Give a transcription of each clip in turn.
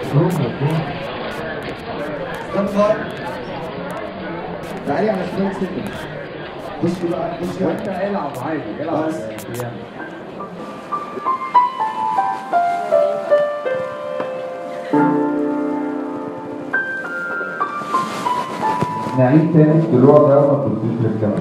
استنفر تعالي على شمال سنة. بص بقى بص بقى وانت العب عادي العب بيانو. نعيد تاني الطلوع ده ما تبصيش للكاميرا.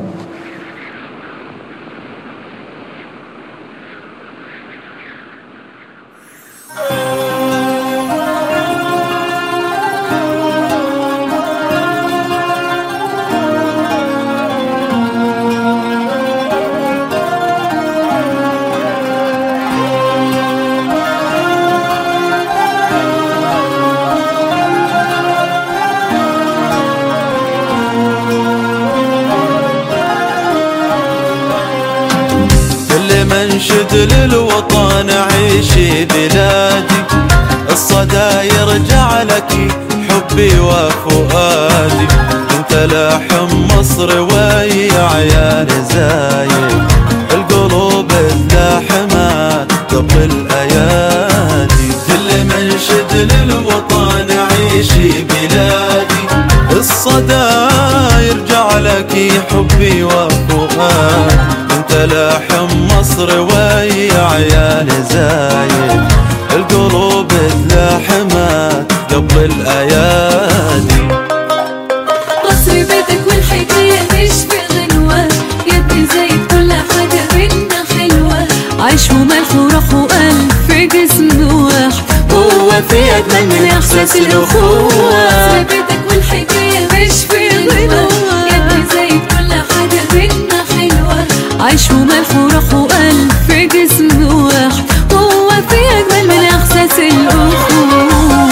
منشد للوطن عيشي بلادي، الصدى يرجع لك حبي وفؤادي، انت لاحم مصر ويا عيال زايد، القلوب اللاحمات قبل الايادي. كل منشد للوطن عيشي بلادي، الصدى يرجع لك حبي وفؤادي، انت لاحم مصر ويا عيال زايد، القلوب تلاحمات قبل الايادي. مصر بيتك والحكايه مش في غنوه، يا ابن زايد كل حاجه بينا حلوه، عيش وملح وروح والف جسم واحد، هو في اجمل من احساس الاخوه. مصر بيتك والحكايه مش في غنوه، يا ابن زايد كل حاجه بينا حلوه، عيش وملح وروح والف جسم واحد، هو في اجمل من احساس الاخوه.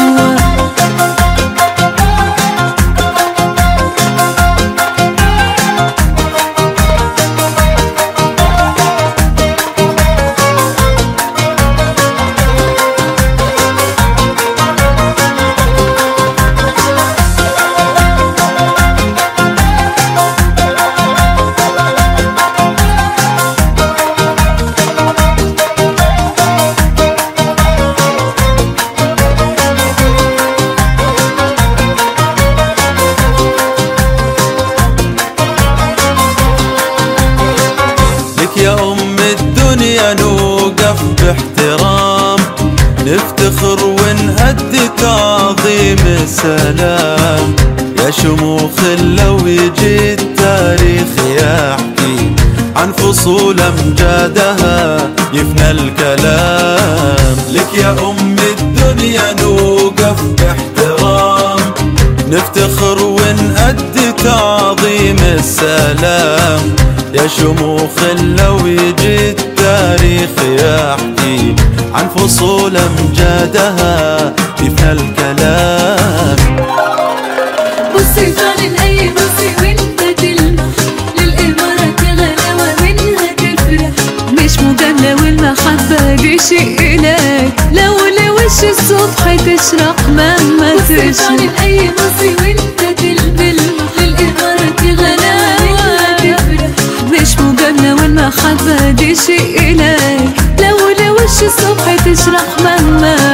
يا أم الدنيا نوقف باحترام، نفتخر ونأدي تعظيم السلام، يا شموخ لو يجي التاريخ يحكي عن فصول أمجادها يفنى الكلام. لك يا أم الدنيا نوقف باحترام، نفتخر ونأدي تعظيم السلام، يا شموخ لو يجي التاريخ يحكي عن فصول أمجادها يفنى الكلام. بصي طالع أي بصي وانت تلمح، للإمارات غلاوة منها تفرح، مش مجاملة والمحبة دي شيء إلك، لو لوش الصبح تشرق مهما تشرق. بصي طالع أي بصي وانت تلمح، للإمارات غلاوة منها تفرح، مش مجاملة والمحبة دي شيء إلك، لو لوش الصبح تشرق مهما